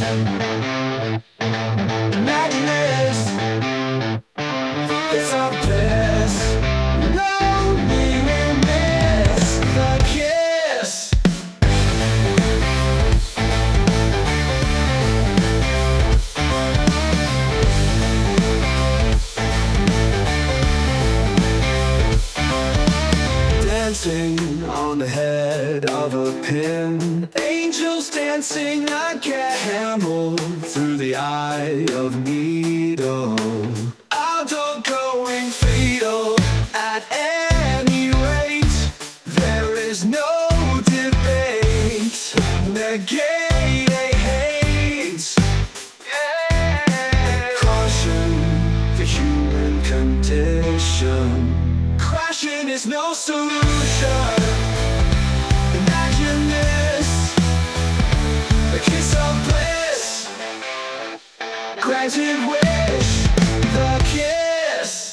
Madness, it's our bliss. Lonely we miss the kiss. Dancing on the head of a pin, angels dancing like a camel through the eye of needle. Outdoor going fatal at any rate. There is no debate. Negate a hate. Caution the human condition. Crashing is no solution. Imagine this, a kiss of bliss, granted wish, the kiss.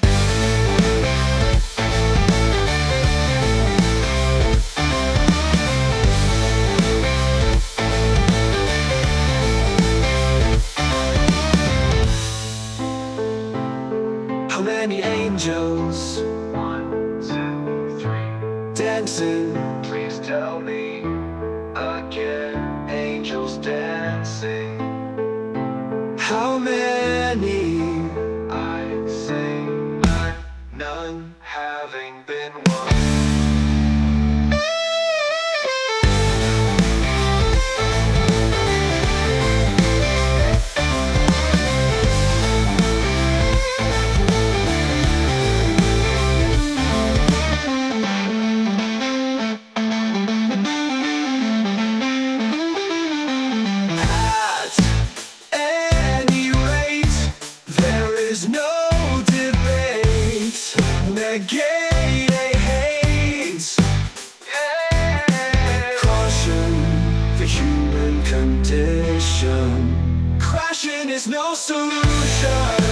How many angels? Dancing, please tell me again. Angels dancing. How many? I say none, none having been won. No debate. Negate a hate. Caution the human condition. Crashing is no solution.